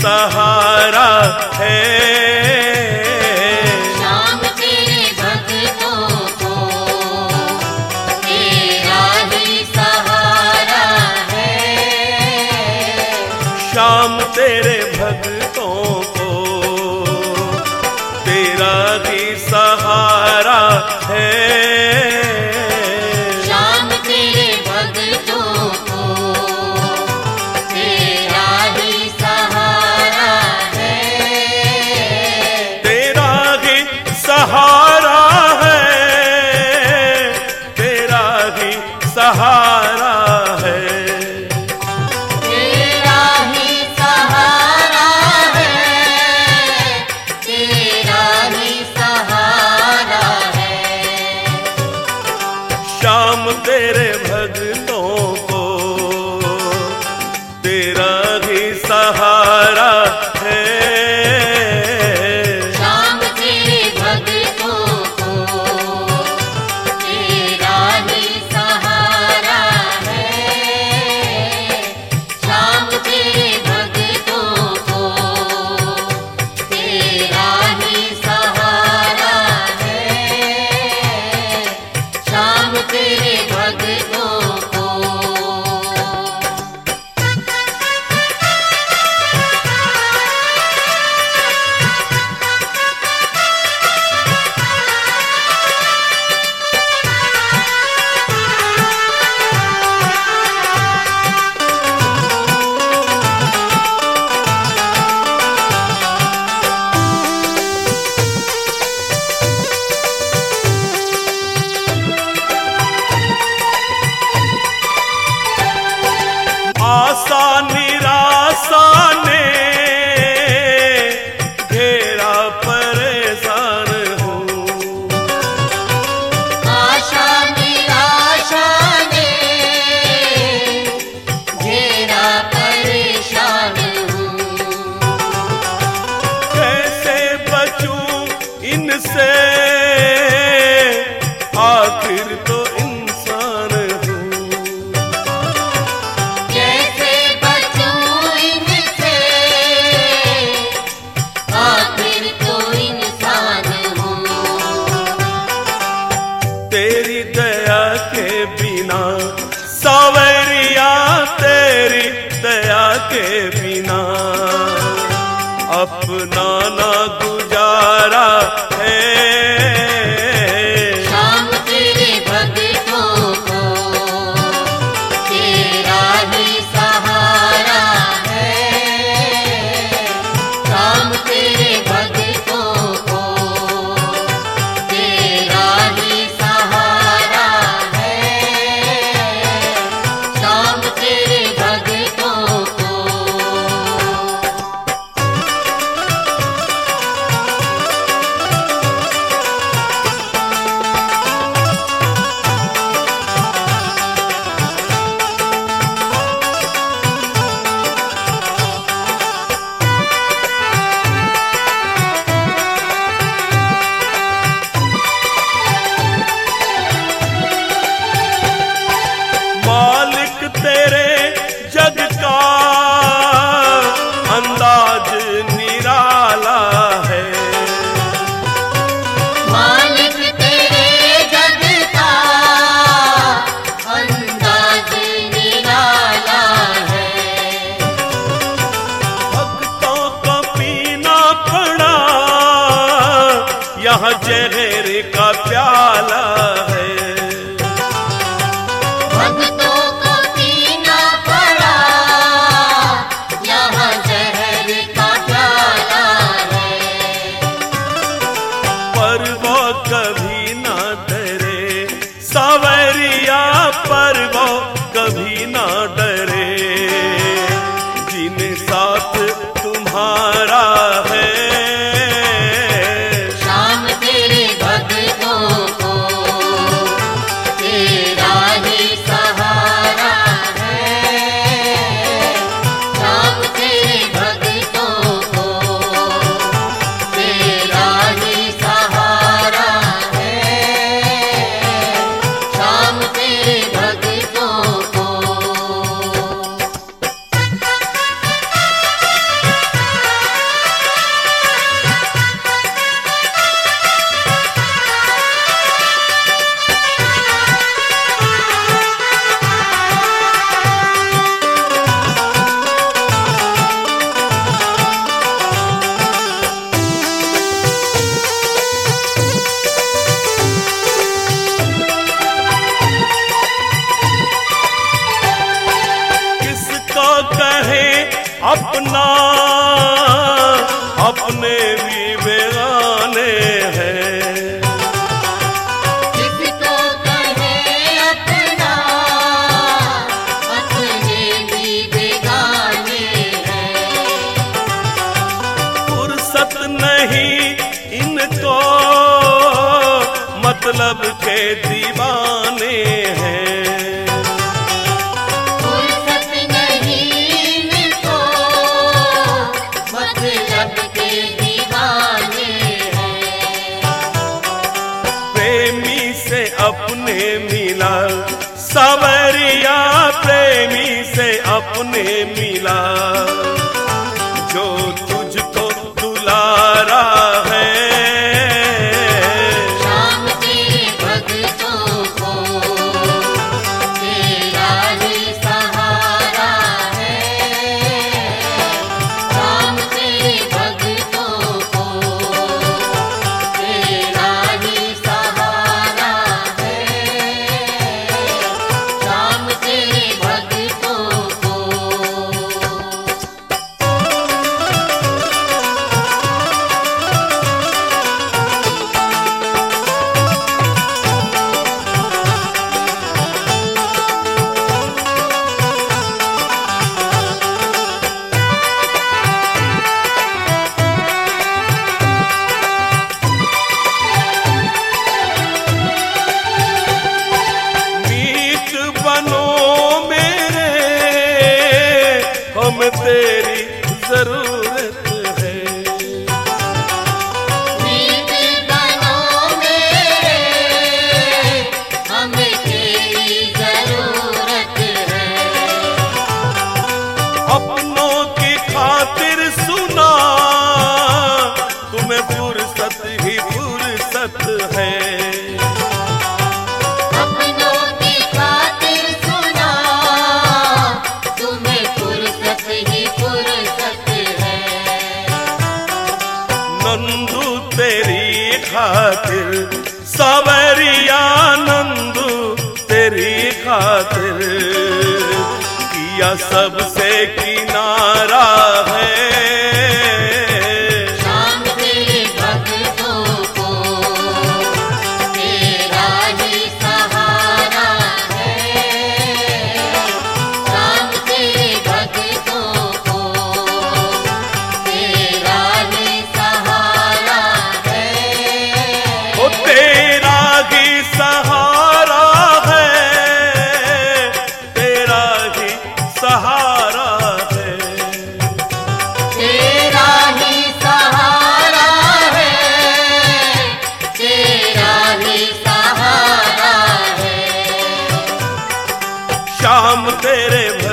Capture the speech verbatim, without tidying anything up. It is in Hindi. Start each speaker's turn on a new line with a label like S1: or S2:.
S1: सहारा है।
S2: श्याम तेरे भक्तों को तेरा ही सहारा है।
S1: श्याम तेरे भक्तों को तेरा ही सहारा है।
S2: श्याम तेरे भक्तों को तेरा ही सहारा है।
S1: तेरा ही सहारा है, तेरा ही सहारा है।
S2: तेरा ही सहारा है, तेरा ही सहारा है।
S1: श्याम तेरे भक्तों को तेरा ही सहारा है।
S2: श्याम तेरे भक्तों को तेरा ही सहारा है। श्याम तेरे भक्तों को तेरा ही सहारा है। श्याम तेरे भक्तों को
S1: आशा निराशा ने घेरा परेशान हूँ।
S2: आशा निराशा ने घेरा परेशान हूँ।
S1: कैसे बचूं इनसे आखिर तो इंसान हूँ।
S2: कैसे बचूं इनसे आखिर तो इंसान हूँ।
S1: तेरी दया के बिना सावरिया, तेरी दया के बिना अपना ना गुजारा है।
S2: श्याम तेरे भक्तों को तेरा ही सहारा है। श्याम तेरे भक्तों को तेरा ही सहारा है। श्याम तेरे भक्तों को
S1: मालिक तेरे जग का अंदाज निराला है।
S2: मालिक तेरे जग का अंदाज निराला है।
S1: भक्तों को पीना पड़ा यहाँ जहर का प्याला है।
S2: भक्तों को पीना पड़ा यहाँ जहर का प्याला है।
S1: पर वो कभी ना डरे सावरिया, पर वो कभी ना डरे जिन साथ तुम्हारा है।
S2: श्याम तेरे भक्तों को तेरा ही सहारा है। श्याम तेरे भक्तों को तेरा ही सहारा है। श्याम तेरे भक्तों को
S1: अपना अपने भी बेगाने हैं।
S2: किसको कहे अपना, अपने भी बेगाने हैं।
S1: फुर्सत नहीं इनको, मतलब के दीवाने हैं।
S2: फुर्सत नहीं इनको, मतलब के दीवाने हैं।
S1: प्रेमी से अपने मिला सावरिया, प्रेमी से अपने मिला, जो तुझको दुलारा है।
S2: शाम तेरे भक्तों को तेरा ही सहारा है। शाम तेरे भक्तों को तेरा ही सहारा है। शाम तेरे भक्तों को।
S1: मीत बनो मेरे, हमें तेरी जरूरत है।
S2: मीत बनो मेरे, हमें तेरी जरूरत है।
S1: अपनों की खातिर सुना, तुम्हें फुर्सत ही फुर्सत है।
S2: अपनों की खातिर सुना, तुम्हें फुर्सत ही फुर्सत है।
S1: नंदू तेरी खातिर, सावरिया नंदू तेरी खातिर, किया सबसे किनारा है।
S2: शाम तेरे भक्तों को तेरा ही सहारा है। शाम तेरे भक्तों को तेरा ही सहारा है।
S1: वो तेरा ही सहारा है, तेरा ही सहारा है।
S2: तेरा ही सहारा है, तेरा ही सहारा है।
S1: शाम तेरे